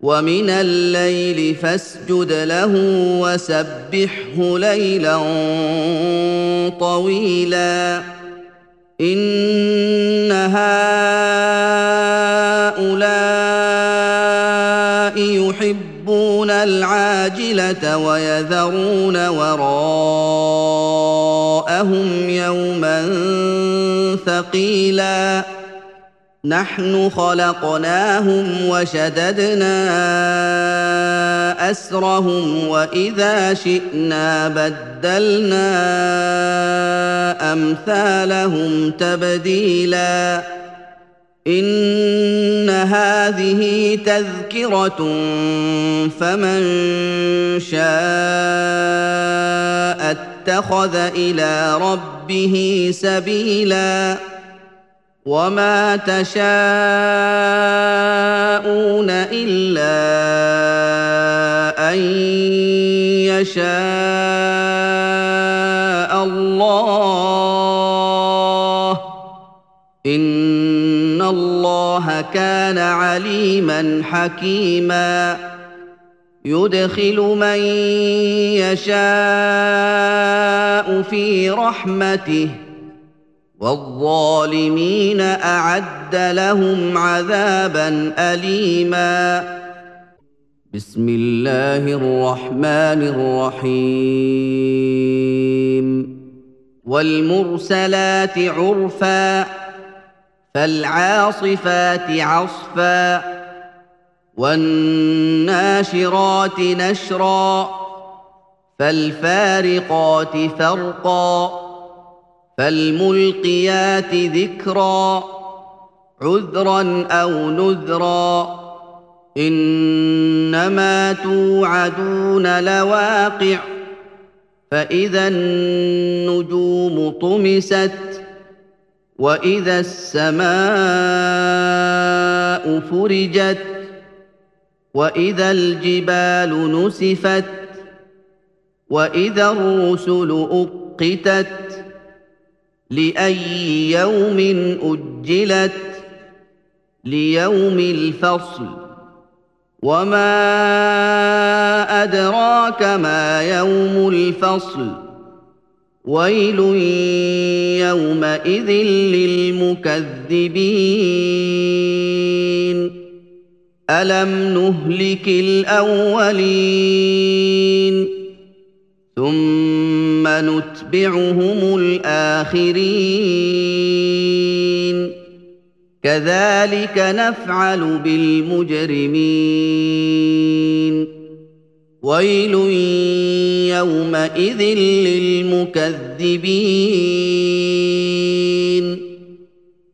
ومن الليل فاسجد له وسبحه ليلا طويلا إن هؤلاء يحبون العاجلة ويذرون وراءهم يوما ثقيلا نحن خلقناهم وشددنا أسرهم وإذا شئنا بدلنا أمثالهم تبديلا إن هذه تذكرة فمن شاء اتخذ إلى ربه سبيلا وما تشاءون إلا أن يشاء الله إن الله كان عليما حكيما يدخل من يشاء في رحمته والظالمين أعد لهم عذابا أليما بسم الله الرحمن الرحيم والمرسلات عرفا فالعاصفات عصفا والناشرات نشرا فالفارقات فرقا فالملقيات ذكرا عذرا أو نذرا إنما توعدون لواقع فإذا النجوم طمست وإذا السماء فرجت وإذا الجبال نسفت وإذا الرسل أقتت لأي يوم أجلت ليوم الفصل وما أدراك ما يوم الفصل ويل يومئذ للمكذبين ألم نهلك الأولين ثم نتبعهم الآخرين كذلك نفعل بالمجرمين ويل يومئذ للمكذبين